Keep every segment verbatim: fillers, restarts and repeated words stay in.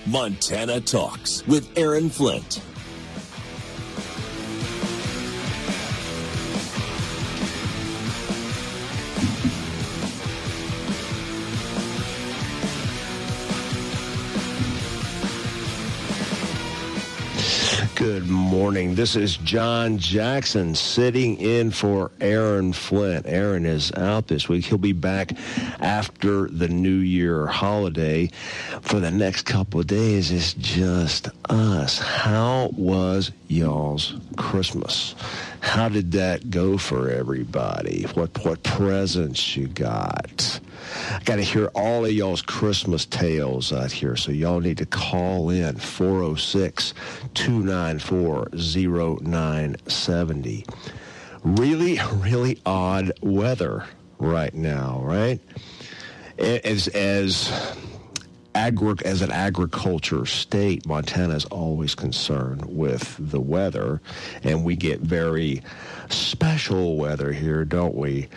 Montana Talks with Aaron Flint. Good morning. This is John Jackson sitting in for Aaron Flint. Aaron is out this week. He'll be back after the New Year holiday. For the next couple of days, it's just us. How was y'all's Christmas? How did that go for everybody? What what presents you got? I got to hear all of y'all's Christmas tales out here, so y'all need to call in four oh six, two nine four, oh nine seven oh. Really, really odd weather right now, right? As as agri- as an agriculture state, Montana is always concerned with the weather, and we get very special weather here, don't we?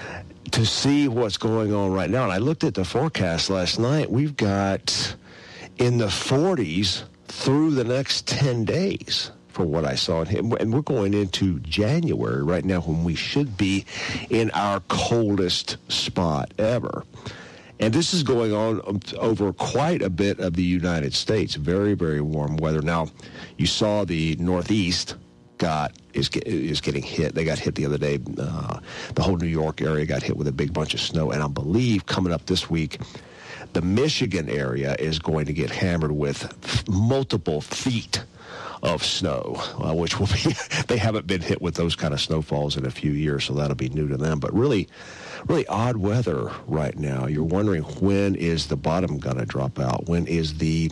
To see what's going on right now, and I looked at the forecast last night, we've got in the forties through the next ten days for what I saw. And we're going into January right now when we should be in our coldest spot ever. And this is going on over quite a bit of the United States. Very, very warm weather. Now, you saw the Northeast got is is getting hit. They got hit the other day. Uh, the whole New York area got hit with a big bunch of snow. And I believe coming up this week, the Michigan area is going to get hammered with f- multiple feet of snow, uh, which will be, they haven't been hit with those kind of snowfalls in a few years, so that'll be new to them. But really, really odd weather right now. You're wondering, when is the bottom going to drop out? When is the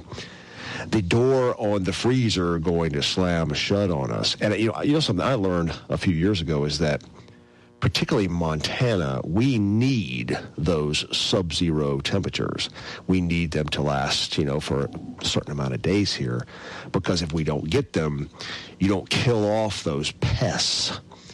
the door on the freezer going to slam shut on us? And you know, you know something I learned a few years ago is that, particularly Montana, we need those sub-zero temperatures. We need them to last, you know, for a certain amount of days here, because if we don't get them, you don't kill off those pests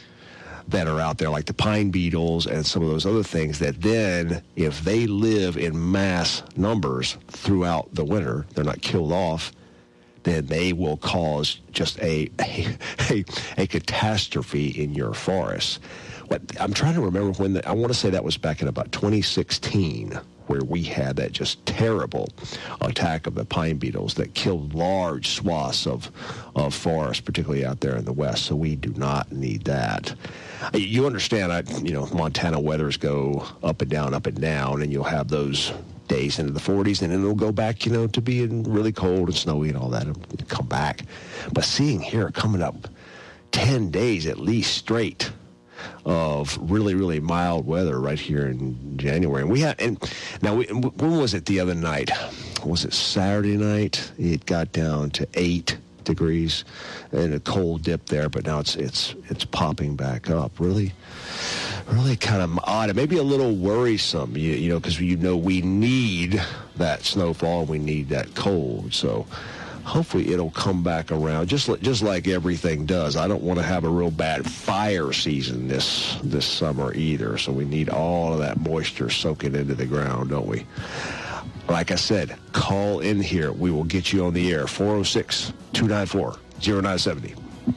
that are out there, like the pine beetles and some of those other things that then, if they live in mass numbers throughout the winter, they're not killed off, then they will cause just a a, a, a catastrophe in your forest. What, I'm trying to remember when, the, I want to say that was back in about twenty sixteen, where we had that just terrible attack of the pine beetles that killed large swaths of, of forest, particularly out there in the west. So we do not need that. You understand, I, you know, Montana weathers go up and down, up and down, and you'll have those days into the forties, and then it'll go back, you know, to being really cold and snowy and all that. It'll come back. But seeing here coming up ten days at least straight of really, really mild weather right here in January. And we had, and now, we, when was it the other night? Was it Saturday night? It got down to eight degrees and a cold dip there, but now it's it's it's popping back up. Really, really kind of odd. It may be a little worrisome, you, you know, because you know we need that snowfall, we need that cold. So hopefully it'll come back around, just like, just like everything does. I don't want to have a real bad fire season this this summer either. So we need all of that moisture soaking into the ground, don't we? Like I said, call in here. We will get you on the air. four oh six, two nine four, oh nine seven oh.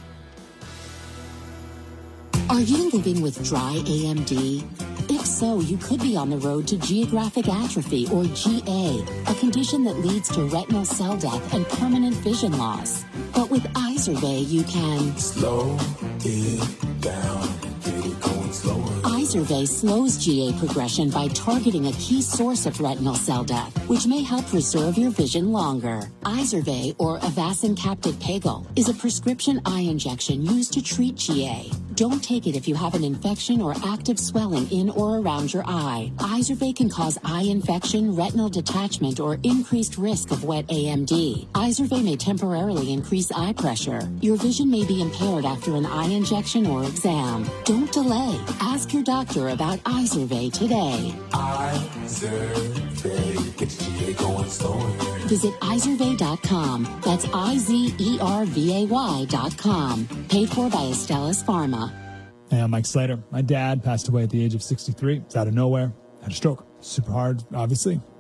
Are you living with dry A M D? If so, you could be on the road to geographic atrophy, or G A, a condition that leads to retinal cell death and permanent vision loss. But with Izervay, you can slow it down, get it going slower. Izervay slows G A progression by targeting a key source of retinal cell death, which may help preserve your vision longer. Izervay, or Avastin Captive Pagel, is a prescription eye injection used to treat G A. Don't take it if you have an infection or active swelling in or around your eye. Izervay can cause eye infection, retinal detachment, or increased risk of wet A M D. Izervay may temporarily increase eye pressure. Your vision may be impaired after an eye injection or exam. Don't delay. Ask your doctor about Izervay today. Izervay, get your G A going slower. Visit Izervay dot com. That's I Z E R V A Y dot com. Paid for by Astellas Pharma. Hey, I'm Mike Slater. My dad passed away at the age of sixty-three. It's out of nowhere. Had a stroke. Super hard, obviously.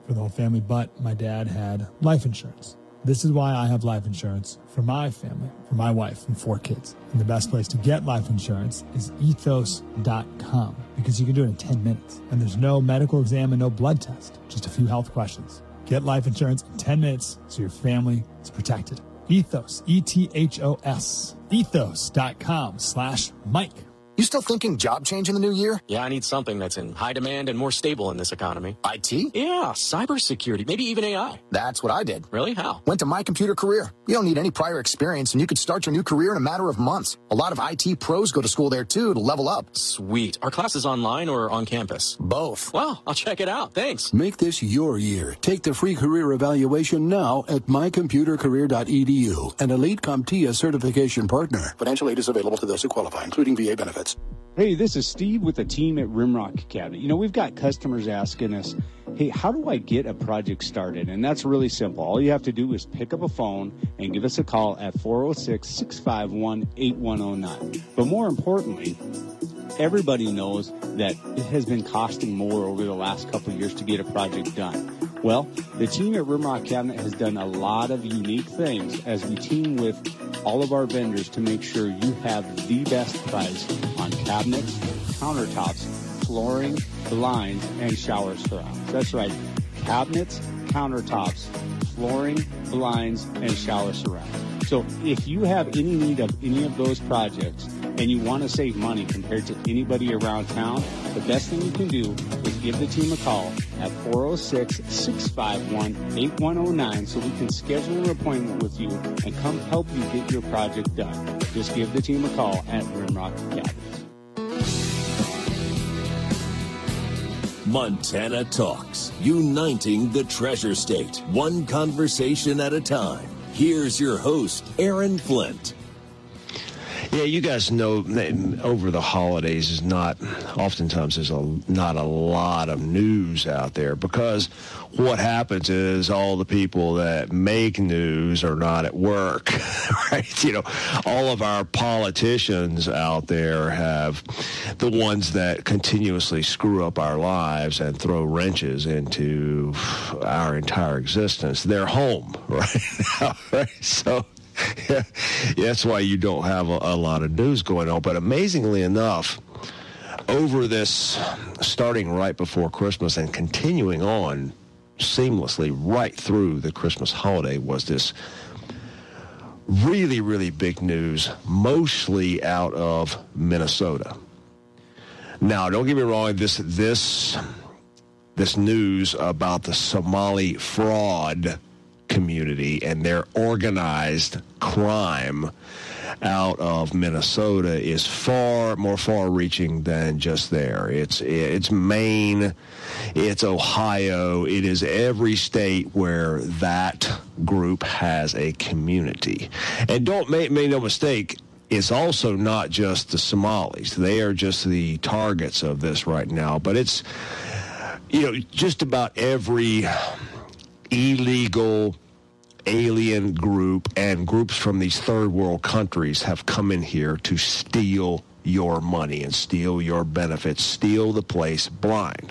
for the whole family, but my dad had life insurance. This is why I have life insurance for my family, for my wife and four kids. And the best place to get life insurance is ethos dot com because you can do it in ten minutes. And there's no medical exam and no blood test, just a few health questions. Get life insurance in ten minutes so your family is protected. Ethos, E T H O S, ethos dot com slash Mike. You still thinking job change in the new year? Yeah, I need something that's in high demand and more stable in this economy. I T? Yeah, cybersecurity, maybe even A I. That's what I did. Really? How? Went to My Computer Career. You don't need any prior experience, and you could start your new career in a matter of months. A lot of I T pros go to school there, too, to level up. Sweet. Are classes online or on campus? Both. Well, I'll check it out. Thanks. Make this your year. Take the free career evaluation now at my computer career dot e d u, an Elite CompTIA certification partner. Financial aid is available to those who qualify, including V A benefits. Hey, this is Steve with the team at Rimrock Cabinet. You know, we've got customers asking us, hey, how do I get a project started? And that's really simple. All you have to do is pick up a phone and give us a call at four oh six, six five one, eight one oh nine. But more importantly, everybody knows that it has been costing more over the last couple of years to get a project done. Well, the team at Rimrock Cabinet has done a lot of unique things as we team with all of our vendors to make sure you have the best price on cabinets, countertops, flooring, blinds, and shower surrounds. That's right, cabinets, countertops, flooring, blinds, and shower surrounds. So if you have any need of any of those projects and you want to save money compared to anybody around town, the best thing you can do is give the team a call at four oh six, six five one, eight one oh nine so we can schedule an appointment with you and come help you get your project done. Just give the team a call at Rimrock Cabinets. Montana Talks, uniting the Treasure State, one conversation at a time. Here's your host, Aaron Flint. Yeah, you guys know over the holidays is not, oftentimes there's a, not a lot of news out there because what happens is all the people that make news are not at work, right? You know, all of our politicians out there have the ones that continuously screw up our lives and throw wrenches into our entire existence. They're home right now, right? So, yeah, that's why you don't have a, a lot of news going on. But amazingly enough, over this, starting right before Christmas and continuing on seamlessly right through the Christmas holiday, was this really, really big news, mostly out of Minnesota. Now, don't get me wrong, this this this news about the Somali fraud community and their organized crime out of Minnesota is far more far-reaching than just there. It's it's Maine, it's Ohio, it is every state where that group has a community. And don't make, make no mistake, it's also not just the Somalis. They are just the targets of this right now. But it's, you know, just about every illegal alien group and groups from these third world countries have come in here to steal your money and steal your benefits, steal the place blind.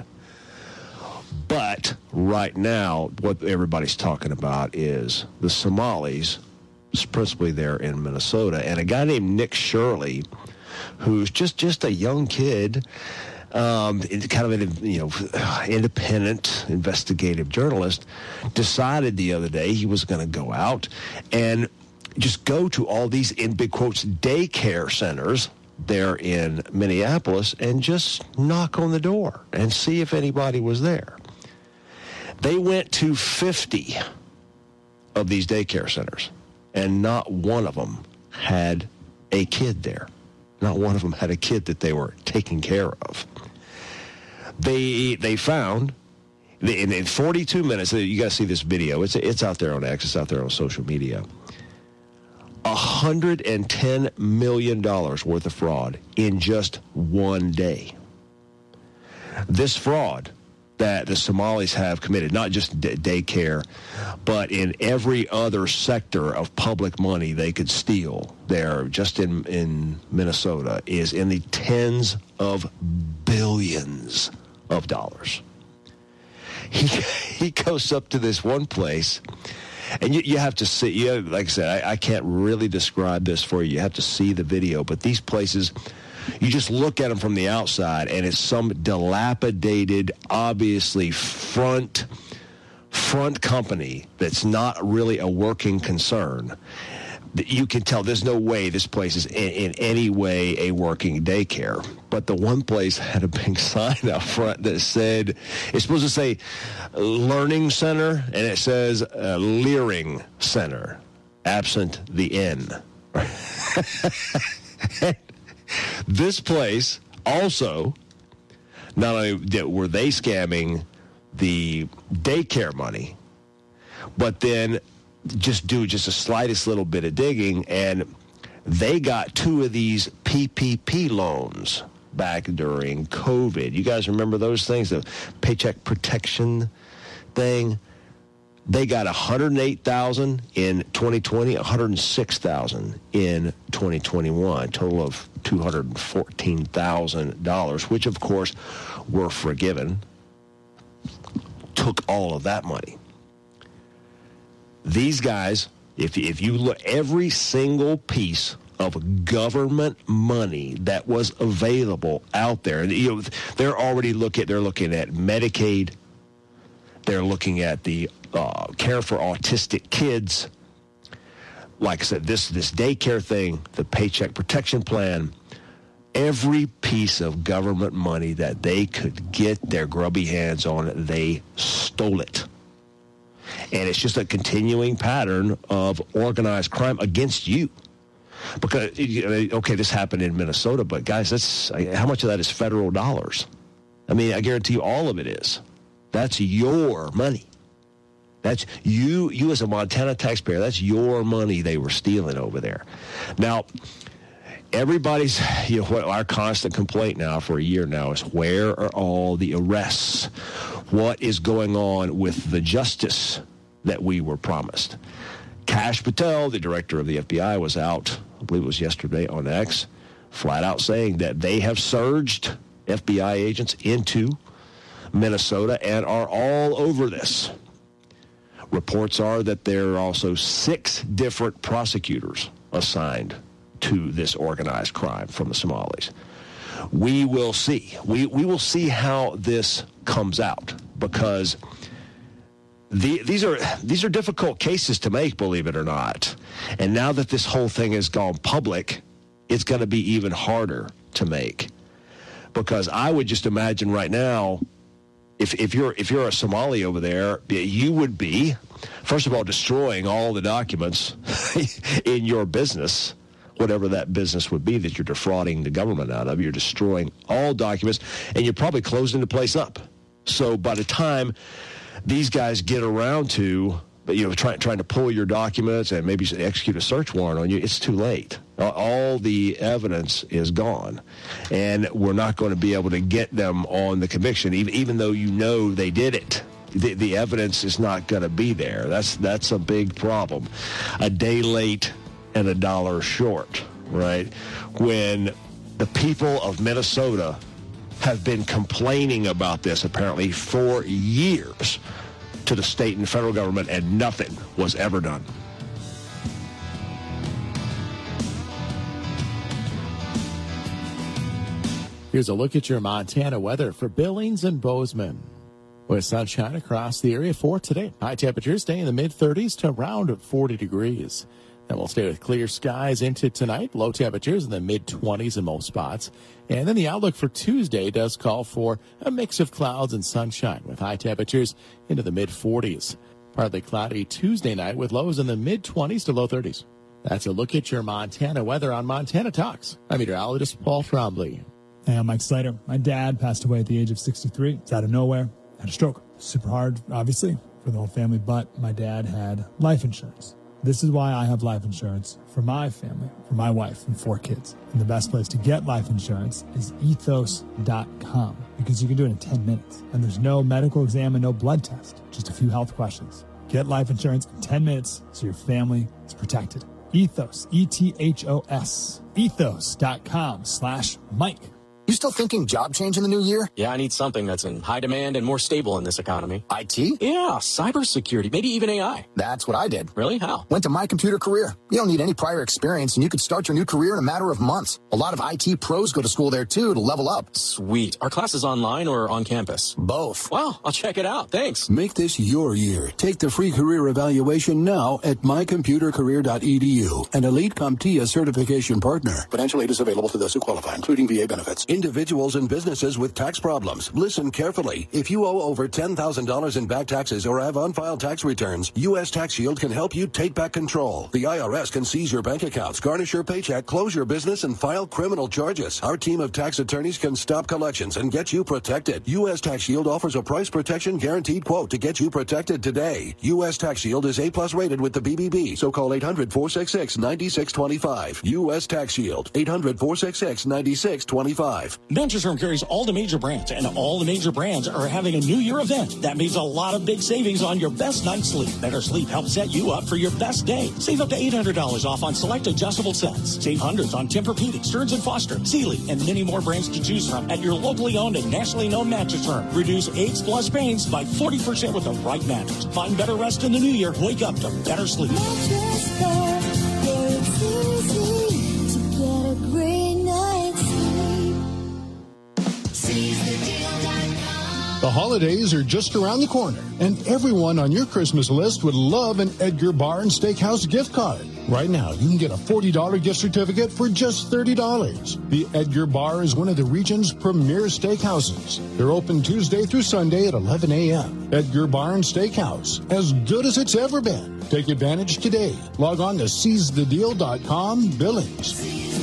But right now, what everybody's talking about is the Somalis, principally there in Minnesota, and a guy named Nick Shirley, who's just, just a young kid, Um, kind of an, you know, independent investigative journalist, decided the other day he was going to go out and just go to all these, in big quotes, daycare centers there in Minneapolis and just knock on the door and see if anybody was there. They went to fifty of these daycare centers, and not one of them had a kid there. Not one of them had a kid that they were taking care of. They they found, in, in forty-two minutes, you guys see this video, it's it's out there on X, it's out there on social media, one hundred ten million dollars worth of fraud in just one day. This fraud that the Somalis have committed, not just d- daycare, but in every other sector of public money they could steal there, just in, in Minnesota, is in the tens of billions of dollars. he he goes up to this one place, and you, you have to see, you have, like I said, I, I can't really describe this for you. You have to see the video, but these places, you just look at them from the outside, and it's some dilapidated, obviously front front company that's not really a working concern. You can tell there's no way this place is in, in any way a working daycare. But the one place had a big sign out front that said, it's supposed to say Learning Center, and it says uh, Leering Center, absent the N. This place also, not only were they scamming the daycare money, but then just do just the slightest little bit of digging, and they got two of these P P P loans back during COVID. You guys remember those things, the Paycheck Protection thing? They got one hundred eight thousand dollars in twenty twenty, one hundred six thousand dollars in twenty twenty-one, total of two hundred fourteen thousand dollars, which, of course, were forgiven. Took all of that money. These guys, if, if you look, every single piece of government money that was available out there, and you know, they're already looking, they're looking at Medicaid, they're looking at the uh, care for autistic kids. Like I said, this, this daycare thing, the Paycheck Protection Plan, every piece of government money that they could get their grubby hands on, they stole it. And it's just a continuing pattern of organized crime against you. Because, okay, this happened in Minnesota, but guys, that's how much of that is federal dollars? I mean, I guarantee you all of it is. That's your money. That's you, you as a Montana taxpayer, that's your money they were stealing over there. Now, everybody's, you know, what our constant complaint now for a year now is, where are all the arrests? What is going on with the justice that we were promised? Kash Patel, the director of the F B I, was out, I believe it was yesterday on X, flat out saying that they have surged F B I agents into Minnesota and are all over this. Reports are that there are also six different prosecutors assigned to this organized crime from the Somalis. We will see. We we will see how this comes out, because the, these are these are difficult cases to make, believe it or not. And now that this whole thing has gone public, it's going to be even harder to make. Because I would just imagine right now, if if you're if you're a Somali over there, you would be, first of all, destroying all the documents in your business. Whatever that business would be that you're defrauding the government out of, you're destroying all documents, and you're probably closing the place up. So by the time these guys get around to, you know, trying trying to pull your documents and maybe execute a search warrant on you, it's too late. All the evidence is gone, and we're not going to be able to get them on the conviction, even even though you know they did it. The, the evidence is not going to be there. That's that's a big problem. A day late and a dollar short, right? When the people of Minnesota have been complaining about this apparently for years to the state and federal government, and nothing was ever done. Here's a look at your Montana weather for Billings and Bozeman. With sunshine across the area for today. High temperatures stay in the mid-thirties to around forty degrees. Then we'll stay with clear skies into tonight. Low temperatures in the mid-twenties in most spots. And then the outlook for Tuesday does call for a mix of clouds and sunshine with high temperatures into the mid-forties. Partly cloudy Tuesday night with lows in the mid-twenties to low thirties. That's a look at your Montana weather on Montana Talks. I'm meteorologist Paul Trombley. Hey, I'm Mike Slater. My dad passed away at the age of sixty-three. It's out of nowhere. Had a stroke. Super hard, obviously, for the whole family, but my dad had life insurance. This is why I have life insurance for my family, for my wife and four kids. And the best place to get life insurance is ethos dot com, because you can do it in ten minutes. And there's no medical exam and no blood test, just a few health questions. Get life insurance in ten minutes so your family is protected. Ethos, E T H O S, ethos dot com slash Mike. You still thinking job change in the new year? Yeah, I need something that's in high demand and more stable in this economy. I T? Yeah, cybersecurity, maybe even A I. That's what I did. Really? How? Went to My Computer Career. You don't need any prior experience, and you could start your new career in a matter of months. A lot of I T pros go to school there, too, to level up. Sweet. Are classes online or on campus? Both. Wow, I'll check it out. Thanks. Make this your year. Take the free career evaluation now at my computer career dot e d u, an Elite CompTIA certification partner. Financial aid is available to those who qualify, including V A benefits. Individuals and businesses with tax problems. Listen carefully. If you owe over ten thousand dollars in back taxes or have unfiled tax returns, U S Tax Shield can help you take back control. The I R S can seize your bank accounts, garnish your paycheck, close your business, and file criminal charges. Our team of tax attorneys can stop collections and get you protected. U S Tax Shield offers a price protection guaranteed quote to get you protected today. U S Tax Shield is A plus rated with the B B B, so call eight hundred, four six six, nine six two five. U S Tax Shield, eight hundred, four six six, nine six two five. Mattress Firm carries all the major brands, and all the major brands are having a New Year event. That means a lot of big savings on your best night's sleep. Better Sleep helps set you up for your best day. Save up to eight hundred dollars off on select adjustable sets. Save hundreds on Tempur-Pedic, Stearns and Foster, Sealy, and many more brands to choose from at your locally owned and nationally known Mattress Firm. Reduce aches plus pains by forty percent with the right mattress. Find better rest in the new year. Wake up to better sleep. Mattress Firm, where it's easy to get a great night's sleep. Seize the deal dot com. The holidays are just around the corner, and everyone on your Christmas list would love an Edgar Bar and Steakhouse gift card. Right now, you can get a forty dollars gift certificate for just thirty dollars. The Edgar Bar is one of the region's premier steakhouses. They're open Tuesday through Sunday at eleven a.m. Edgar Bar and Steakhouse, as good as it's ever been. Take advantage today. Log on to seize the deal dot com Billings.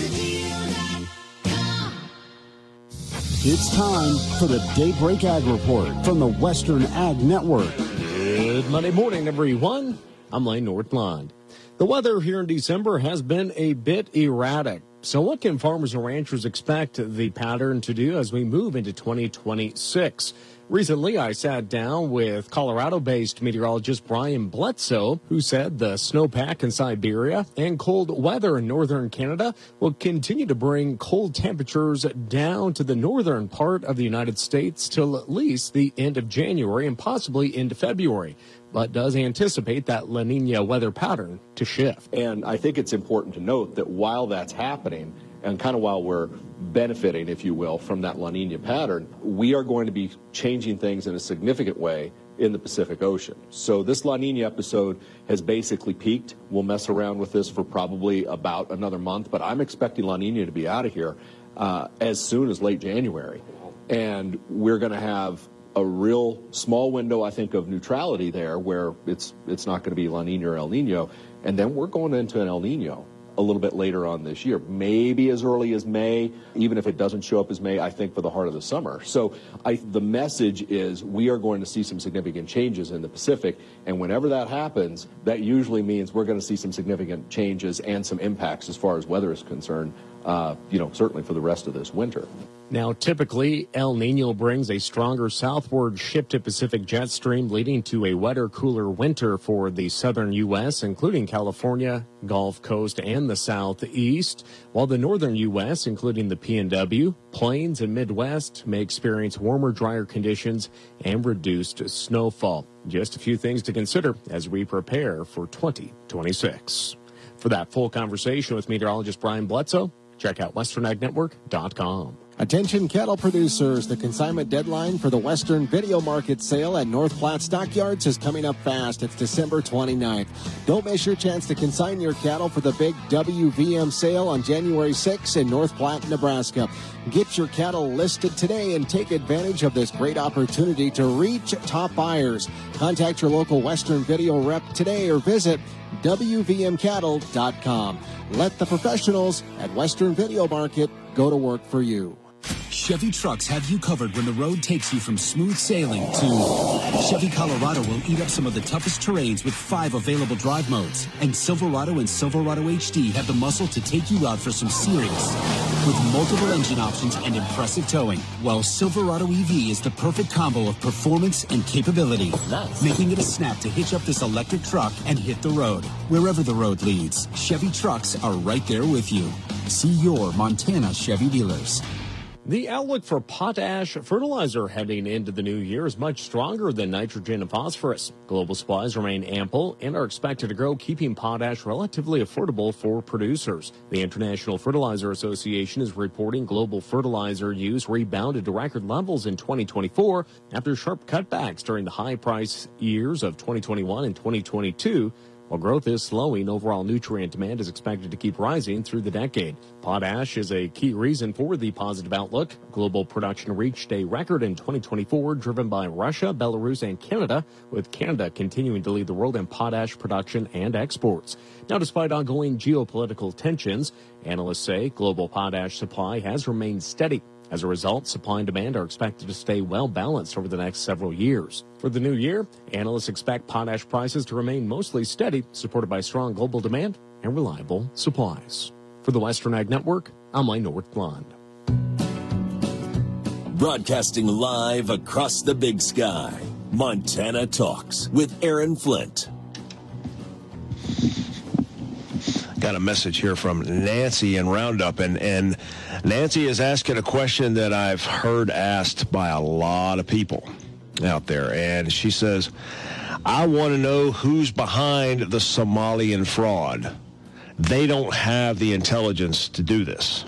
It's time for the Daybreak Ag Report from the Western Ag Network. Good Monday morning, everyone. I'm Lane Northland. The weather here in December has been a bit erratic. So what can farmers and ranchers expect the pattern to do as we move into twenty twenty-six? Recently, I sat down with Colorado-based meteorologist Brian Bledsoe, who said the snowpack in Siberia and cold weather in northern Canada will continue to bring cold temperatures down to the northern part of the United States till at least the end of January and possibly into February, but does anticipate that La Nina weather pattern to shift. And I think it's important to note that while that's happening, and kind of while we're benefiting, if you will, from that La Nina pattern, we are going to be changing things in a significant way in the Pacific Ocean. So this La Nina episode has basically peaked. We'll mess around with this for probably about another month, but I'm expecting La Nina to be out of here uh, as soon as late January. And we're going to have a real small window, I think, of neutrality there where it's it's not going to be La Nina or El Nino. And then we're going into an El Nino a little bit later on this year, maybe as early as May. Even if it doesn't show up as May, I think for the heart of the summer. So I, the message is we are going to see some significant changes in the Pacific, and whenever that happens, that usually means we're going to see some significant changes and some impacts as far as weather is concerned, uh, you know, certainly for the rest of this winter. Now, typically, El Nino brings a stronger southward shift to Pacific jet stream, leading to a wetter, cooler winter for the southern U S, including California, Gulf Coast, and the southeast, while the northern U S, including the P N W, Plains, and Midwest, may experience warmer, drier conditions and reduced snowfall. Just a few things to consider as we prepare for twenty twenty-six. For that full conversation with meteorologist Brian Bledsoe, check out western ag network dot com. Attention cattle producers, the consignment deadline for the Western Video Market sale at North Platte Stockyards is coming up fast. It's December twenty-ninth. Don't miss your chance to consign your cattle for the big W V M sale on January sixth in North Platte, Nebraska. Get your cattle listed today and take advantage of this great opportunity to reach top buyers. Contact your local Western Video rep today or visit w v m cattle dot com. Let the professionals at Western Video Market go to work for you. Chevy trucks have you covered when the road takes you from smooth sailing to Chevy Colorado will eat up some of the toughest terrains with five available drive modes. And Silverado and Silverado H D have the muscle to take you out for some serious with multiple engine options and impressive towing. While Silverado E V is the perfect combo of performance and capability, nice. Making it a snap to hitch up this electric truck and hit the road. Wherever the road leads, Chevy trucks are right there with you. See your Montana Chevy dealers. The outlook for potash fertilizer heading into the new year is much stronger than nitrogen and phosphorus. Global supplies remain ample and are expected to grow, keeping potash relatively affordable for producers. The International Fertilizer Association is reporting global fertilizer use rebounded to record levels in twenty twenty-four after sharp cutbacks during the high-price years of twenty twenty-one and twenty twenty-two. While growth is slowing, overall nutrient demand is expected to keep rising through the decade. Potash is a key reason for the positive outlook. Global production reached a record in twenty twenty-four, driven by Russia, Belarus, and Canada, with Canada continuing to lead the world in potash production and exports. Now, despite ongoing geopolitical tensions, analysts say global potash supply has remained steady. As a result, supply and demand are expected to stay well balanced over the next several years. For the new year, analysts expect potash prices to remain mostly steady, supported by strong global demand and reliable supplies. For the Western Ag Network, I'm Lane Northblond. Broadcasting live across the big sky, Montana Talks with Aaron Flint. Got a message here from Nancy in Roundup, and, and Nancy is asking a question that I've heard asked by a lot of people out there, and she says, I want to know who's behind the Somalian fraud. They don't have the intelligence to do this.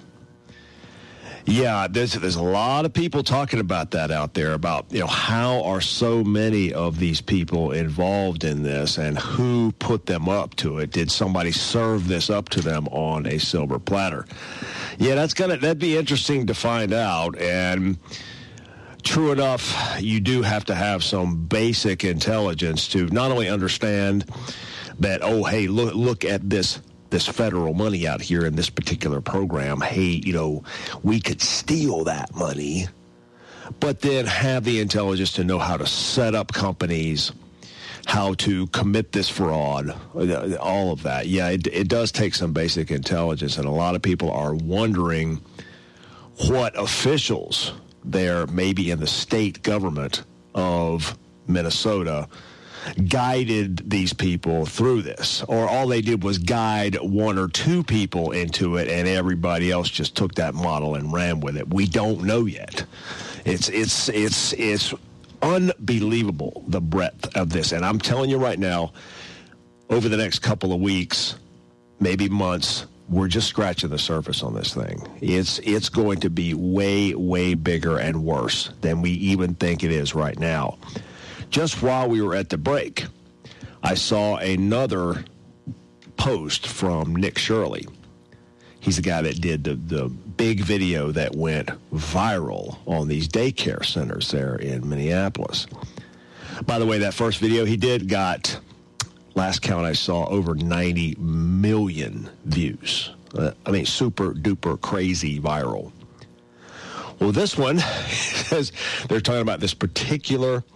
Yeah, there's there's a lot of people talking about that out there, about, you know, how are so many of these people involved in this and who put them up to it? Did somebody serve this up to them on a silver platter? Yeah, that's gonna that'd be interesting to find out. And true enough, you do have to have some basic intelligence to not only understand that, oh, hey, look look at this this federal money out here in this particular program. Hey, you know, we could steal that money, but then have the intelligence to know how to set up companies, how to commit this fraud, all of that. Yeah, it, it does take some basic intelligence, and a lot of people are wondering what officials there, maybe in the state government of Minnesota, guided these people through this, or all they did was guide one or two people into it, and everybody else just took that model and ran with it. We don't know yet. It's it's it's it's unbelievable, the breadth of this, and I'm telling you right now, over the next couple of weeks, maybe months, we're just scratching the surface on this thing. It's it's going to be way way bigger and worse than we even think it is right now. Just while we were at the break, I saw another post from Nick Shirley. He's the guy that did the, the big video that went viral on these daycare centers there in Minneapolis. By the way, that first video he did got, last count I saw, over ninety million views. Uh, I mean, super duper crazy viral. Well, this one, says they're talking about this particular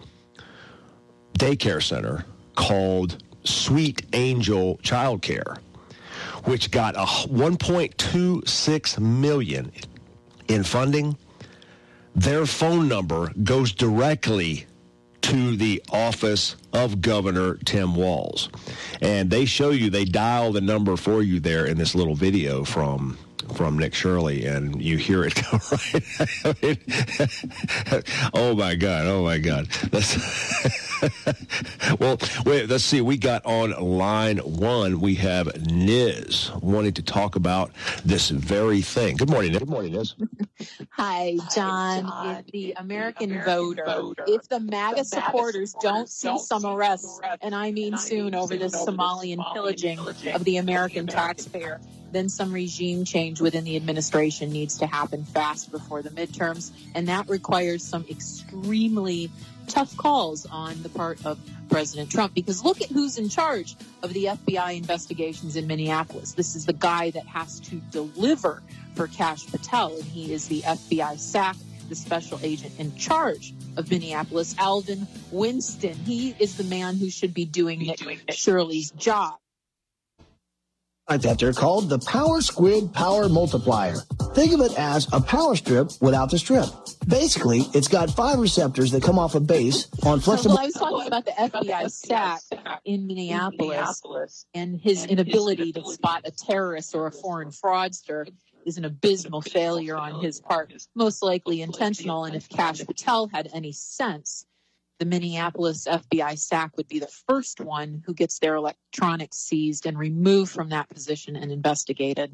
daycare center called Sweet Angel Childcare, which got a one point two six million dollars in funding. Their phone number goes directly to the office of Governor Tim Walz, and they show you, they dial the number for you there in this little video from from Nick Shirley, and you hear it go right. I mean, oh my God, oh my God. That's well, wait, let's see. We got on line one, we have Niz wanting to talk about this very thing. Good morning, Niz. Good morning, Niz. Hi, John. John. If the American, American voter, voter, if the MAGA supporters don't see some arrests, and I mean soon, over this Somalian pillaging of the American taxpayer, then some regime change within the administration needs to happen fast before the midterms, and that requires some extremely tough calls on the part of President Trump, because look at who's in charge of the F B I investigations in Minneapolis. This is the guy that has to deliver for Kash Patel, and he is the F B I S A C, the special agent in charge of Minneapolis, Alvin Winston. He is the man who should be doing Nick Shirley's job. Like that, they're called the Power Squid Power Multiplier. Think of it as a power strip without the strip. Basically, it's got five receptors that come off a base on flexible... Well, I was talking about the F B I S A C in Minneapolis, and his inability to spot a terrorist or a foreign fraudster is an abysmal failure on his part, most likely intentional. And if Kash Patel had any sense, the Minneapolis F B I S A C would be the first one who gets their electronics seized and removed from that position and investigated.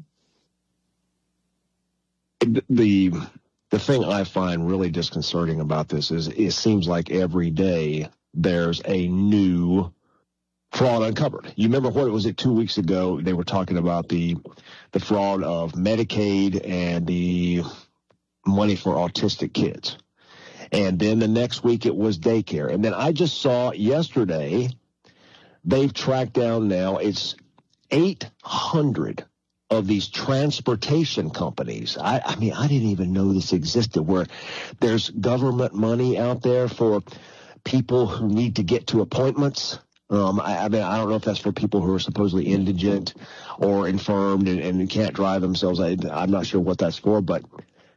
The the thing I find really disconcerting about this is it seems like every day there's a new fraud uncovered. You remember what it was it two weeks ago? They were talking about the the fraud of Medicaid and the money for autistic kids. And then the next week it was daycare. And then I just saw yesterday they've tracked down now, it's eight hundred of these transportation companies. I, I mean, I didn't even know this existed, where there's government money out there for people who need to get to appointments. Um, I, I mean, I don't know if that's for people who are supposedly indigent or infirmed and, and can't drive themselves. I, I'm not sure what that's for, but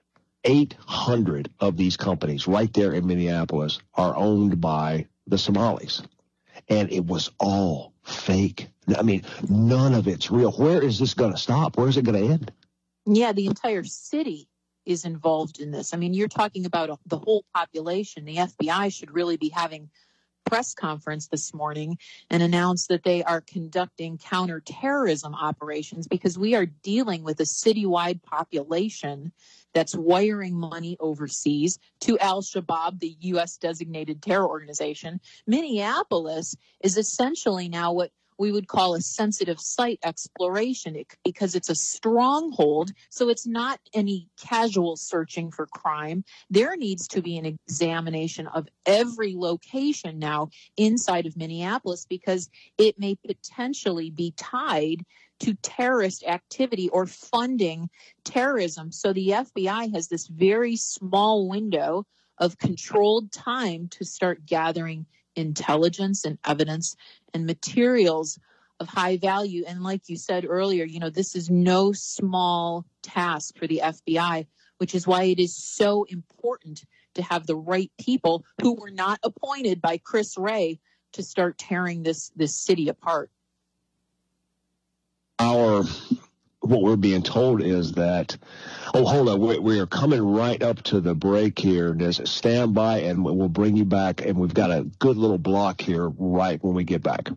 eight hundred of these companies right there in Minneapolis are owned by the Somalis. And it was all fake. I mean, none of it's real. Where is this going to stop? Where is it going to end? Yeah, the entire city is involved in this. I mean, you're talking about the whole population. The F B I should really be having a press conference this morning and announce that they are conducting counterterrorism operations, because we are dealing with a citywide population that's wiring money overseas to Al-Shabaab, the U S designated terror organization. Minneapolis is essentially now what we would call a sensitive site exploration, because it's a stronghold. So it's not any casual searching for crime. There needs to be an examination of every location now inside of Minneapolis, because it may potentially be tied to terrorist activity or funding terrorism. So the F B I has this very small window of controlled time to start gathering intelligence and evidence and materials of high value. And like you said earlier, you know, this is no small task for the F B I, which is why it is so important to have the right people who were not appointed by Chris Wray to start tearing this, this city apart. Our, what we're being told is that, oh, hold on, we, we are coming right up to the break here. Just stand by and we'll bring you back. And we've got a good little block here right when we get back.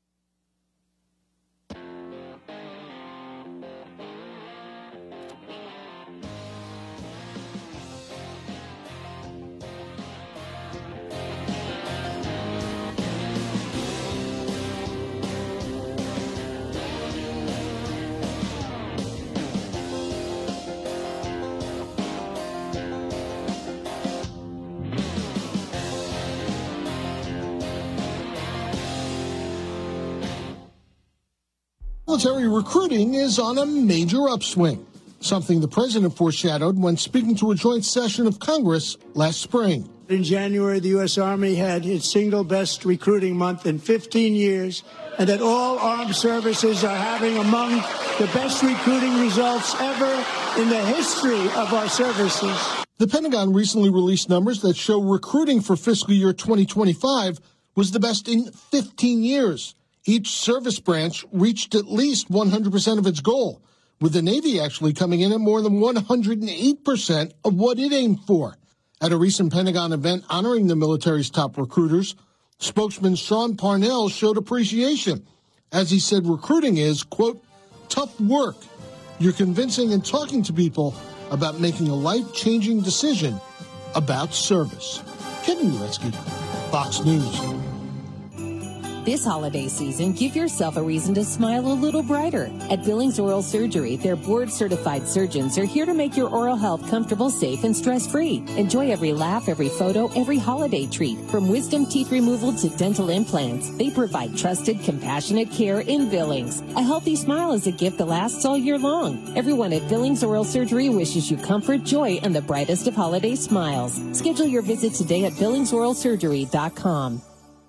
Military recruiting is on a major upswing, something the president foreshadowed when speaking to a joint session of Congress last spring. In January, the U S. Army had its single best recruiting month in fifteen years, and that all armed services are having among the best recruiting results ever in the history of our services. The Pentagon recently released numbers that show recruiting for fiscal year twenty twenty-five was the best in fifteen years. Each service branch reached at least one hundred percent of its goal, with the Navy actually coming in at more than one hundred eight percent of what it aimed for. At a recent Pentagon event honoring the military's top recruiters, spokesman Sean Parnell showed appreciation, as he said recruiting is, quote, tough work. You're convincing and talking to people about making a life-changing decision about service. Kevin Uretsky, Fox News. This holiday season, give yourself a reason to smile a little brighter. At Billings Oral Surgery, their board-certified surgeons are here to make your oral health comfortable, safe, and stress-free. Enjoy every laugh, every photo, every holiday treat. From wisdom teeth removal to dental implants, they provide trusted, compassionate care in Billings. A healthy smile is a gift that lasts all year long. Everyone at Billings Oral Surgery wishes you comfort, joy, and the brightest of holiday smiles. Schedule your visit today at billings oral surgery dot com.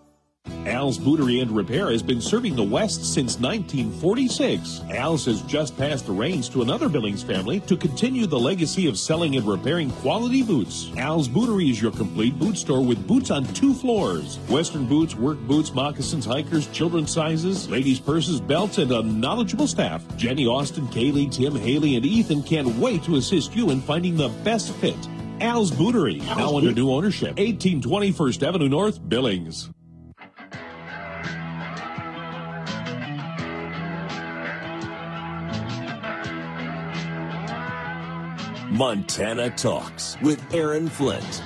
Al's Bootery and Repair has been serving the West since nineteen forty-six. Al's has just passed the reins to another Billings family to continue the legacy of selling and repairing quality boots. Al's Bootery is your complete boot store with boots on two floors. Western boots, work boots, moccasins, hikers, children's sizes, ladies' purses, belts, and a knowledgeable staff. Jenny, Austin, Kaylee, Tim, Haley, and Ethan can't wait to assist you in finding the best fit. Al's Bootery, now under new ownership. eighteen twenty First Avenue North, Billings. Montana Talks with Aaron Flint.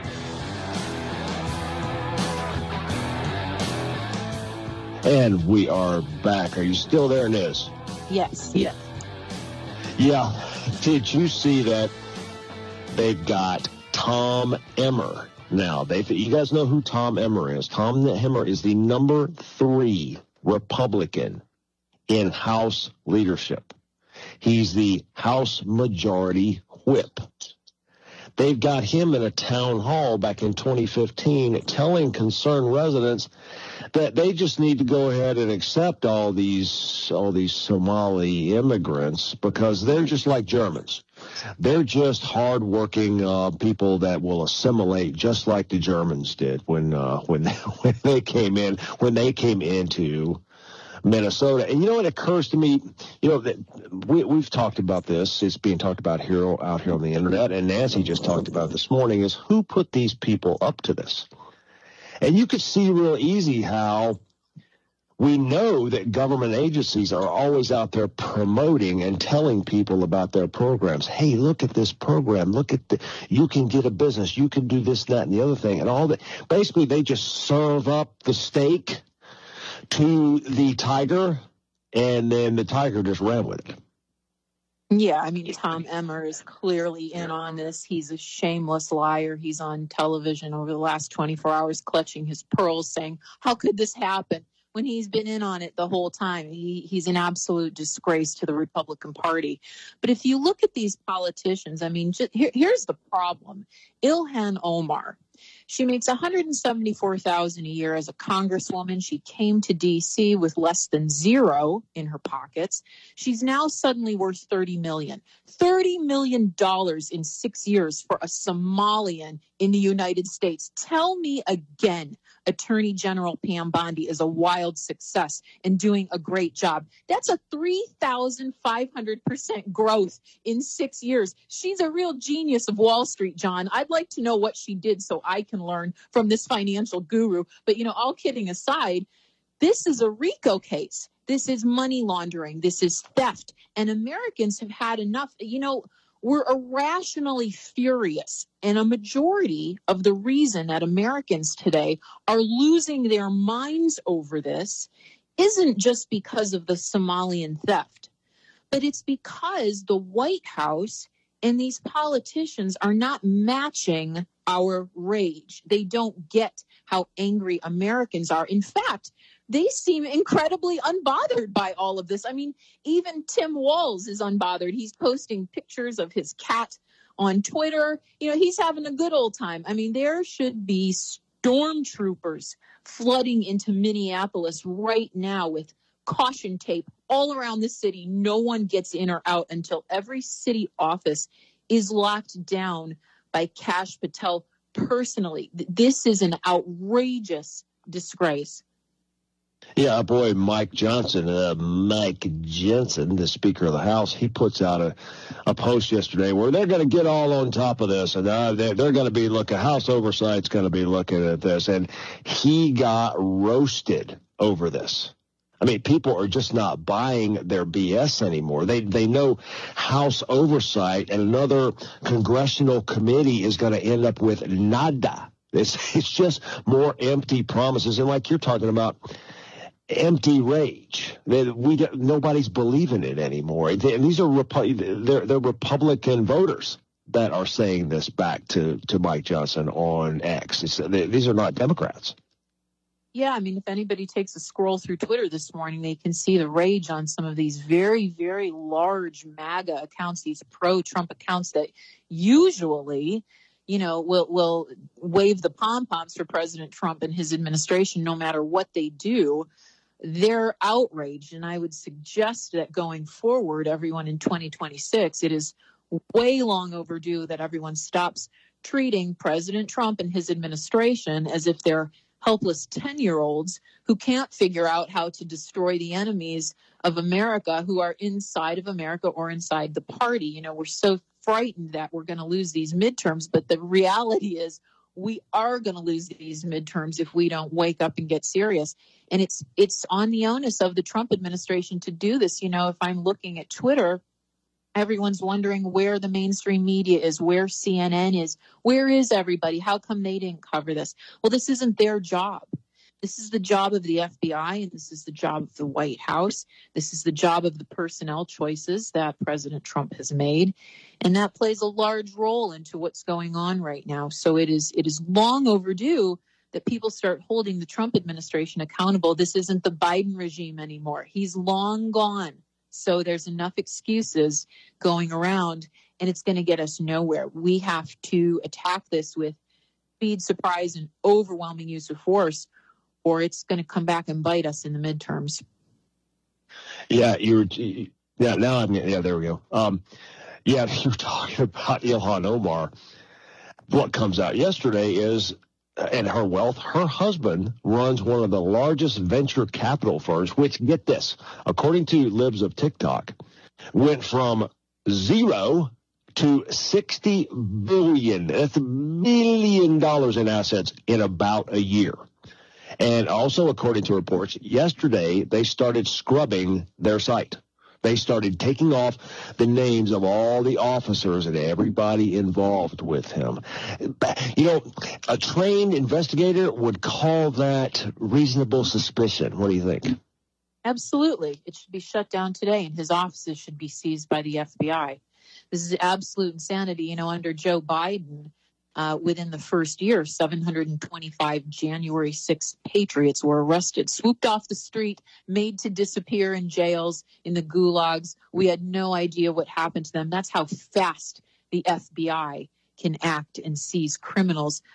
And we are back. Are you still there, Niz? Yes. Yeah. Yeah. Did you see that they've got Tom Emmer? Now, they you guys know who Tom Emmer is. Tom Emmer is the number three Republican in House leadership. He's the House Majority Whip. They've got him in a town hall back in twenty fifteen telling concerned residents that they just need to go ahead and accept all these all these Somali immigrants because they're just like Germans. They're just hardworking uh, people that will assimilate just like the Germans did when uh, when when they came in when they came into Minnesota. And you know what occurs to me, you know, that we, we've talked about this. It's being talked about here out here on the internet, and Nancy just talked about this morning, is who put these people up to this? And you could see real easy how we know that government agencies are always out there promoting and telling people about their programs. Hey, look at this program. Look at the, you can get a business. You can do this, that, and the other thing. And all that. Basically, they just serve up the steak to the tiger, and then the tiger just ran with it. Yeah, I mean, Tom Emmer is clearly in on this. He's a shameless liar. He's on television over the last twenty-four hours clutching his pearls saying, how could this happen? When he's been in on it the whole time. He, he's an absolute disgrace to the Republican Party. But if you look at these politicians, I mean, just, here, here's the problem. Ilhan Omar, she makes one hundred seventy-four thousand dollars a year as a congresswoman. She came to D C with less than zero in her pockets. She's now suddenly worth thirty million dollars. thirty million dollars in six years for a Somalian in the United States. Tell me again, Attorney General Pam Bondi is a wild success and doing a great job. That's a three thousand five hundred percent growth in six years. She's a real genius of Wall Street, John. I'd like to know what she did so I can learn from this financial guru. But, you know, all kidding aside, this is a RICO case. This is money laundering. This is theft. And Americans have had enough. You know, we're irrationally furious. And a majority of the reason that Americans today are losing their minds over this isn't just because of the Somalian theft, but it's because the White House and these politicians are not matching our rage. They don't get how angry Americans are. In fact, they seem incredibly unbothered by all of this. I mean, even Tim Walz is unbothered. He's posting pictures of his cat on Twitter. You know, he's having a good old time. I mean, there should be stormtroopers flooding into Minneapolis right now with caution tape all around the city. No one gets in or out until every city office is locked down by Kash Patel personally. This is an outrageous disgrace. Yeah, our boy Mike Johnson, uh, Mike Jensen, the Speaker of the House, he puts out a, a post yesterday where they're going to get all on top of this, and uh, they're, they're going to be looking, House Oversight's going to be looking at this, and he got roasted over this. I mean, people are just not buying their B S anymore. They they know House Oversight and another congressional committee is going to end up with nada. It's, it's just more empty promises, and like you're talking about, empty rage. They, we nobody's believing it anymore. They, and these are Repu- they're, they're Republican voters that are saying this back to, to Mike Johnson on X. It's, they, these are not Democrats. Yeah, I mean, if anybody takes a scroll through Twitter this morning, they can see the rage on some of these very, very large MAGA accounts, these pro-Trump accounts that usually you know, will will wave the pom-poms for President Trump and his administration no matter what they do. They're outraged, and I would suggest that going forward, everyone in twenty twenty-six, it is way long overdue that everyone stops treating President Trump and his administration as if they're helpless ten-year-olds who can't figure out how to destroy the enemies of America who are inside of America or inside the party. You know, we're so frightened that we're going to lose these midterms, but the reality is we are going to lose these midterms if we don't wake up and get serious. And it's it's on the onus of the Trump administration to do this. You know, if I'm looking at Twitter, everyone's wondering where the mainstream media is, where C N N is, where is everybody? How come they didn't cover this? Well, this isn't their job. This is the job of the F B I, and this is the job of the White House. This is the job of the personnel choices that President Trump has made, and that plays a large role into what's going on right now. So it is it is long overdue that people start holding the Trump administration accountable. This isn't the Biden regime anymore. He's long gone. So there's enough excuses going around, and it's going to get us nowhere. We have to attack this with speed, surprise, and overwhelming use of force, or it's going to come back and bite us in the midterms. Yeah, you're. Yeah, now I'm. Yeah, there we go. Um, yeah, you're talking about Ilhan Omar. What comes out yesterday is, and her wealth, her husband runs one of the largest venture capital firms, which, get this, according to Libs of TikTok, went from zero to sixty billion. That's a billion dollars in assets in about a year. And also, according to reports, yesterday they started scrubbing their site. They started taking off the names of all the officers and everybody involved with him. You know, a trained investigator would call that reasonable suspicion. What do you think? Absolutely. It should be shut down today, and his offices should be seized by the F B I. This is absolute insanity. You know, under Joe Biden, Uh, within the first year, seven hundred twenty-five January sixth patriots were arrested, swooped off the street, made to disappear in jails, in the gulags. We had no idea what happened to them. That's how fast the F B I can act and seize criminals.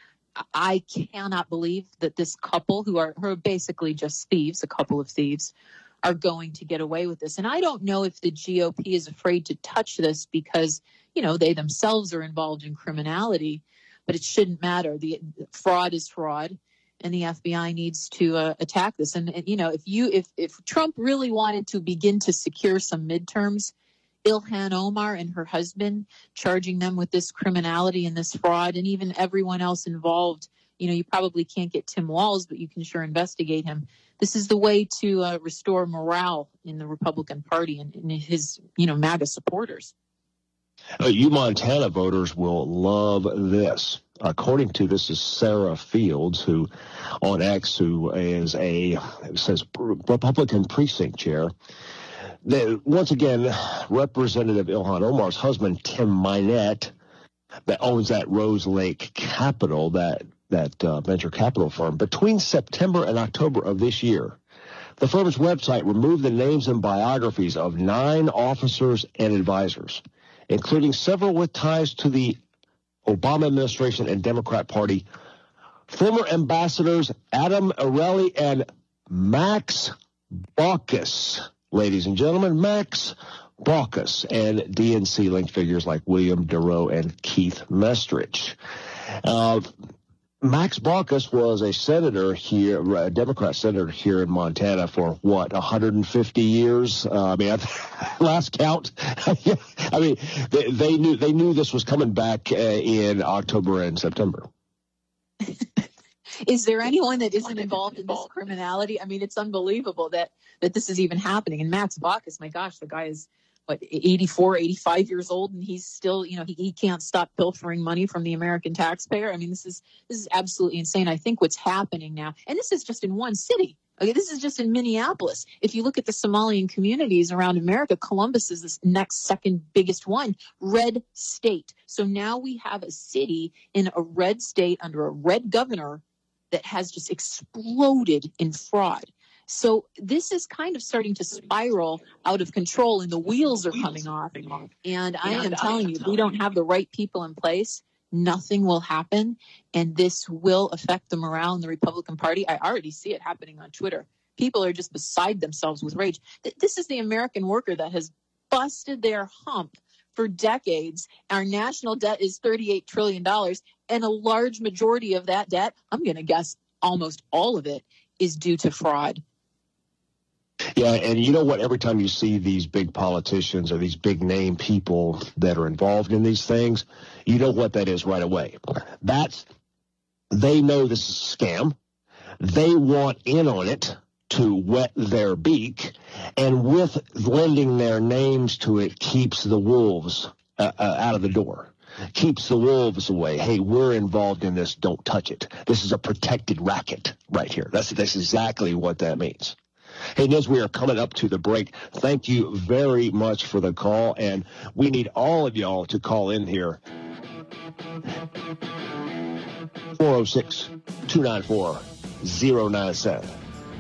I cannot believe that this couple, who are, who are basically just thieves, a couple of thieves, are going to get away with this. And I don't know if the G O P is afraid to touch this because, you know, they themselves are involved in criminality. But it shouldn't matter. The fraud is fraud, and the F B I needs to uh, attack this. And, and you know, if you if if Trump really wanted to begin to secure some midterms, Ilhan Omar and her husband, charging them with this criminality and this fraud, and even everyone else involved, you know, you probably can't get Tim Walz, but you can sure investigate him. This is the way to uh, restore morale in the Republican Party and, and his, you know, MAGA supporters. Uh, you Montana voters will love this. According to, this is Sarah Fields, who on X, who is a, it says Republican precinct chair. They, once again, Representative Ilhan Omar's husband, Tim Minette, that owns that Rose Lake Capital, that, that uh, venture capital firm, between September and October of this year, the firm's website removed the names and biographies of nine officers and advisors, including several with ties to the Obama administration and Democrat Party. Former ambassadors Adam Areli and Max Baucus, ladies and gentlemen, Max Baucus, and D N C linked figures like William Durow and Keith Mestrich. Uh, Max Baucus was a senator here, a Democrat senator here in Montana for, what, one hundred fifty years? Uh, I mean, last count. I mean, they, they knew they knew this was coming back uh, in October and September. Is there anyone that isn't involved in this criminality? I mean, it's unbelievable that, that this is even happening. And Max Baucus, my gosh, the guy is, what, eighty-four, eighty-five years old, and he's still, you know, he, he can't stop pilfering money from the American taxpayer. I mean, this is this is absolutely insane. I think what's happening now, and this is just in one city. Okay, this is just in Minneapolis. If you look at the Somalian communities around America, Columbus is the next second biggest one, red state. So now we have a city in a red state under a red governor that has just exploded in fraud. So this is kind of starting to spiral out of control, and the wheels are coming off. And I am telling you, if we don't have the right people in place nothing will happen, and this will affect the morale in the Republican Party. I already see it happening on Twitter. People are just beside themselves with rage. This is the American worker that has busted their hump for decades. Our national debt is thirty-eight trillion dollars, and a large majority of that debt, I'm going to guess almost all of it, is due to fraud. Yeah, and you know what? Every time you see these big politicians or these big name people that are involved in these things, you know what that is right away. That's, they know this is a scam. They want in on it to wet their beak, and with lending their names to it keeps the wolves uh, uh, out of the door. Keeps the wolves away. Hey, we're involved in this. Don't touch it. This is a protected racket right here. That's, that's exactly what that means. Hey, and as we are coming up to the break, thank you very much for the call, and we need all of y'all to call in here. four oh six, two nine four, oh nine seven.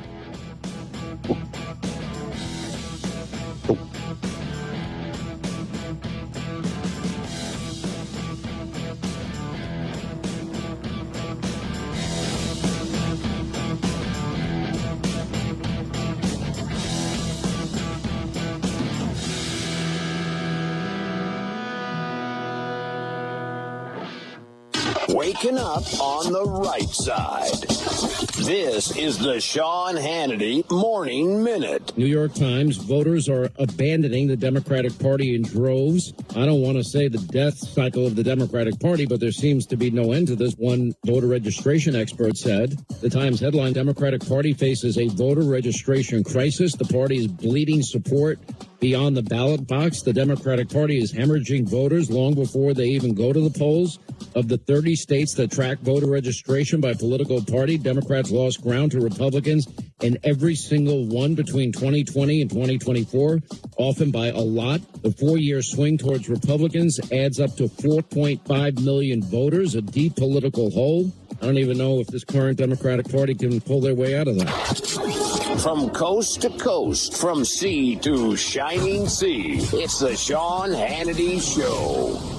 Waking up on the right side. This is the Sean Hannity Morning Minute. New York Times, voters are abandoning the Democratic Party in droves. I don't want to say the death cycle of the Democratic Party, but there seems to be no end to this, one voter registration expert said. The Times headline, Democratic Party faces a voter registration crisis. The party is bleeding support beyond the ballot box. The Democratic Party is hemorrhaging voters long before they even go to the polls. Of the thirty states that track voter registration by political party, Democrats lost ground to Republicans in every single one between twenty twenty and twenty twenty-four, often by a lot. The four-year swing towards Republicans adds up to four point five million voters, a deep political hole. I don't even know if this current Democratic Party can pull their way out of that. From coast to coast, from sea to shining sea, it's the Sean Hannity Show.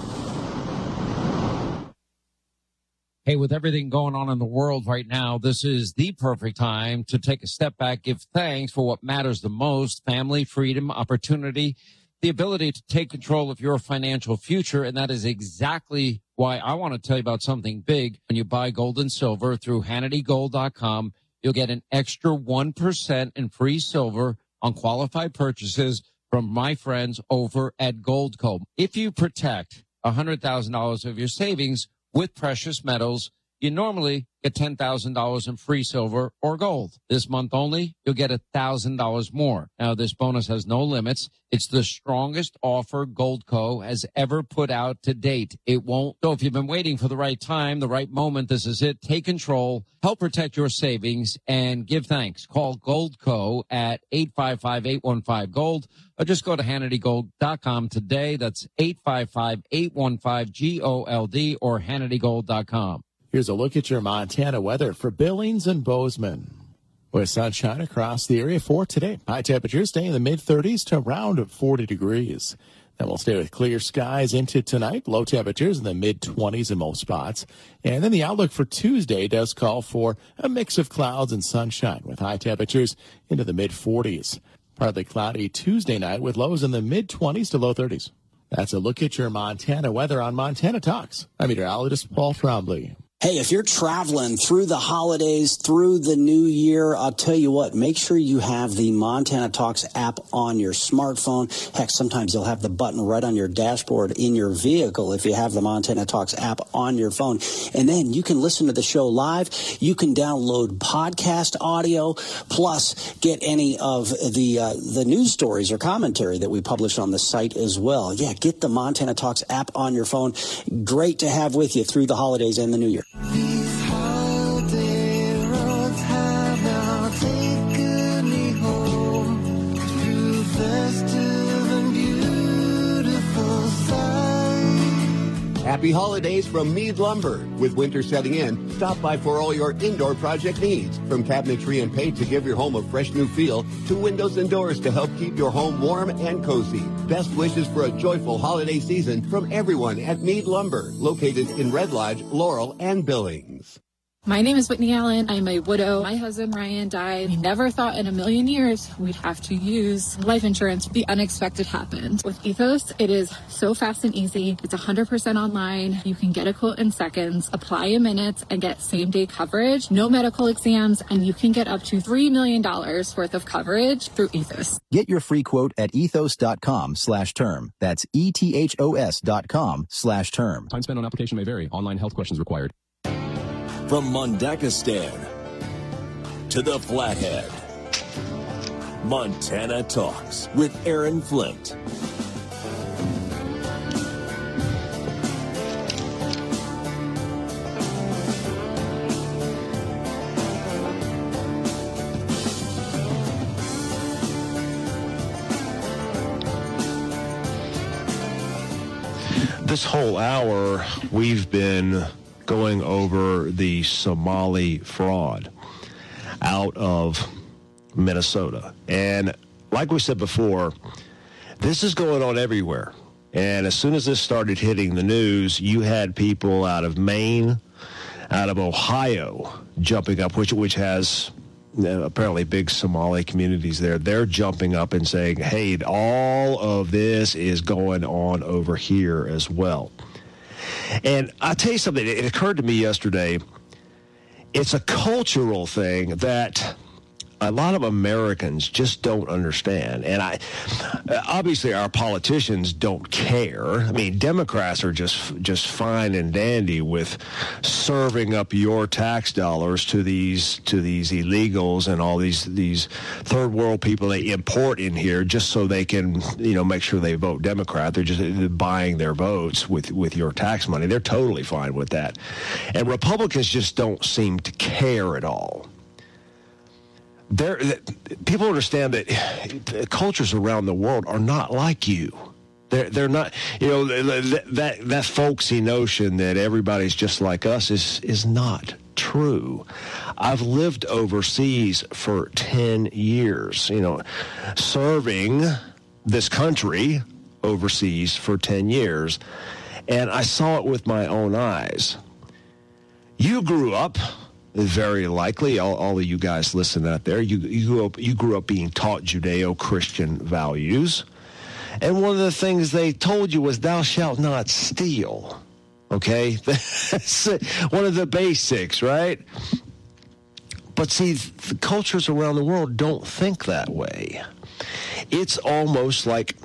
Hey, with everything going on in the world right now, this is the perfect time to take a step back, give thanks for what matters the most: family, freedom, opportunity, the ability to take control of your financial future. And that is exactly why I want to tell you about something big. When you buy gold and silver through Hannity Gold dot com, you'll get an extra one percent in free silver on qualified purchases from my friends over at Goldco. If you protect one hundred thousand dollars of your savings with precious metals, you normally get ten thousand dollars in free silver or gold. This month only, you'll get one thousand dollars more. Now, this bonus has no limits. It's the strongest offer Goldco has ever put out to date. It won't. So if you've been waiting for the right time, the right moment, this is it. Take control, help protect your savings, and give thanks. Call Goldco at eight five five, eight one five, GOLD, or just go to Hannity Gold dot com today. That's eight five five, eight one five, G O L D or Hannity Gold dot com. Here's a look at your Montana weather for Billings and Bozeman. With sunshine across the area for today. High temperatures stay in the mid-thirties to around forty degrees. Then we'll stay with clear skies into tonight. Low temperatures in the mid-twenties in most spots. And then the outlook for Tuesday does call for a mix of clouds and sunshine with high temperatures into the mid-forties. Partly cloudy Tuesday night with lows in the mid-twenties to low thirties. That's a look at your Montana weather on Montana Talks. I'm meteorologist Paul Trombley. Hey, if you're traveling through the holidays, through the new year, I'll tell you what, make sure you have the Montana Talks app on your smartphone. Heck, sometimes you'll have the button right on your dashboard in your vehicle if you have the Montana Talks app on your phone. And then you can listen to the show live. You can download podcast audio, plus get any of the uh, the news stories or commentary that we publish on the site as well. Yeah, get the Montana Talks app on your phone. Great to have with you through the holidays and the new year. These holiday roads have now taken me home through festive and beautiful sights. Happy holidays from Meade Lumber. With winter setting in, Stop by for all your indoor project needs, from cabinetry and paint to give your home a fresh new feel, to windows and doors to help keep your home warm and cozy. Best wishes for a joyful holiday season from everyone at Mead Lumber, located in Red Lodge, Laurel, and Billings. My name is Whitney Allen. I'm a widow. My husband, Ryan, died. We never thought in a million years we'd have to use life insurance. The unexpected happened. With Ethos, it is so fast and easy. It's one hundred percent online. You can get a quote in seconds, apply in minutes, and get same-day coverage. No medical exams, and you can get up to three million dollars worth of coverage through Ethos. Get your free quote at ethos.com slash term. That's E-T-H-O-S dot com slash term. Time spent on application may vary. Online health questions required. From Mundakistan to the Flathead, Montana Talks with Aaron Flint. This whole hour, we've been going over the Somali fraud out of Minnesota. And like we said before, this is going on everywhere. And as soon as this started hitting the news, you had people out of Maine, out of Ohio jumping up, which which has uh, apparently big Somali communities there. They're jumping up and saying, hey, all of this is going on over here as well. And I'll tell you something, it occurred to me yesterday, it's a cultural thing that a lot of Americans just don't understand. And I, obviously our politicians don't care. I mean, Democrats are just just fine and dandy with serving up your tax dollars to these to these illegals and all these these third world people they import in here just so they can, you know, make sure they vote Democrat. They're just buying their votes with, with your tax money. They're totally fine with that. And Republicans just don't seem to care at all. There, people understand that cultures around the world are not like you. They're they're not. You know, that that, that folksy notion that everybody's just like us is is not true. I've lived overseas for ten years. You know, serving this country overseas for ten years, and I saw it with my own eyes. You grew up. Very likely, all, all of you guys listening out there, you, you, grew up, you grew up being taught Judeo-Christian values. And one of the things they told you was, thou shalt not steal. Okay? That's one of the basics, right? But see, the cultures around the world don't think that way. It's almost like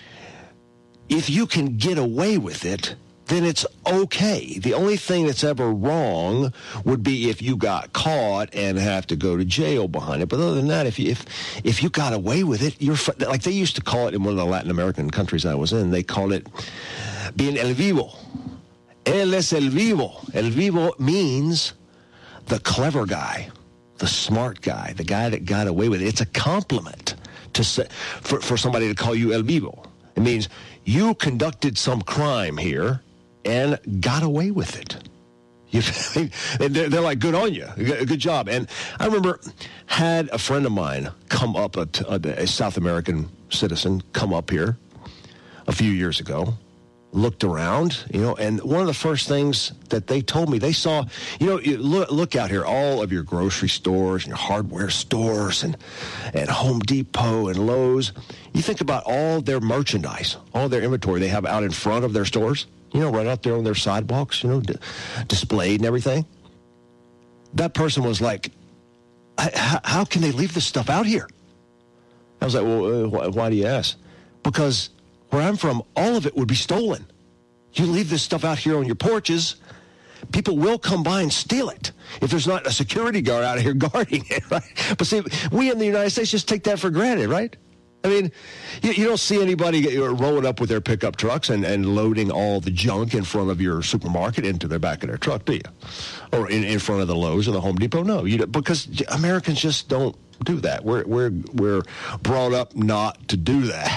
if you can get away with it, then it's okay. The only thing that's ever wrong would be if you got caught and have to go to jail behind it. But other than that, if you, if if you got away with it, you're like they used to call it in one of the Latin American countries I was in. They called it being el vivo. Él es el vivo. El vivo means the clever guy, the smart guy, the guy that got away with it. It's a compliment to say, for for somebody to call you el vivo. It means you conducted some crime here and got away with it. You, they're, they're like, good on you. Good job. And I remember had a friend of mine come up, a, a South American citizen, come up here a few years ago, looked around, you know, and one of the first things that they told me, they saw, you know, you look, look out here, all of your grocery stores and your hardware stores and, and Home Depot and Lowe's. You think about all their merchandise, all their inventory they have out in front of their stores. You know, right out there on their sidewalks, you know, d- displayed and everything. That person was like, how, how can they leave this stuff out here? I was like, well, uh, why, why do you ask? Because where I'm from, all of it would be stolen. You leave this stuff out here on your porches, people will come by and steal it if there's not a security guard out here guarding it, right? But see, we in the United States just take that for granted, right? I mean, you, you don't see anybody rolling up with their pickup trucks and, and loading all the junk in front of your supermarket into the back of their truck, do you? Or in, in front of the Lowe's or the Home Depot? No, you don't, because Americans just don't do that. We're we're we're brought up not to do that.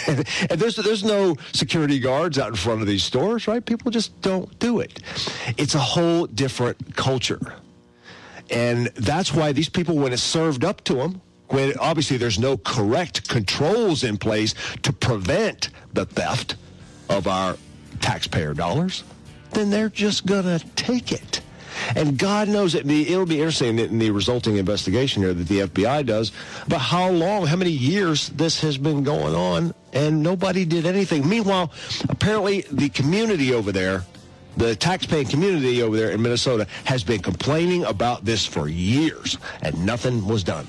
and, and there's there's no security guards out in front of these stores, right? People just don't do it. It's a whole different culture. And that's why these people, when it's served up to them, when obviously there's no correct controls in place to prevent the theft of our taxpayer dollars, then they're just going to take it. And God knows it. It'll be interesting in the resulting investigation here that the F B I does about how long, how many years this has been going on, and nobody did anything. Meanwhile, apparently the community over there, the taxpaying community over there in Minnesota, has been complaining about this for years, and nothing was done.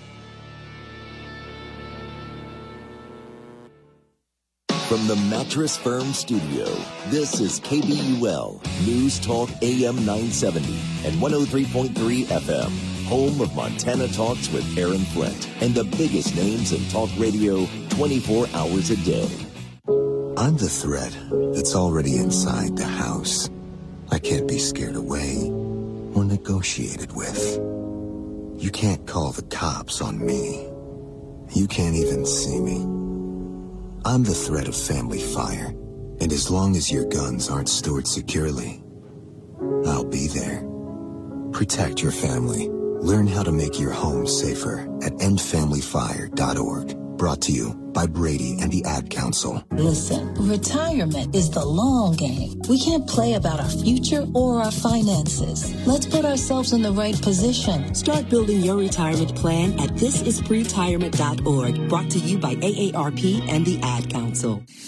From the Mattress Firm studio, this is K B U L News Talk A M nine seventy and one oh three point three F M, home of Montana Talks with Aaron Flint and the biggest names in talk radio twenty-four hours a day. I'm the threat that's already inside the house. I can't be scared away or negotiated with. You can't call the cops on me. You can't even see me. I'm the threat of family fire, and as long as your guns aren't stored securely, I'll be there. Protect your family. Learn how to make your home safer at end family fire dot org. Brought to you by Brady and the Ad Council. Listen, retirement is the long game. We can't play about our future or our finances. Let's put ourselves in the right position. Start building your retirement plan at this is pre retirement dot org. Brought to you by A A R P and the Ad Council.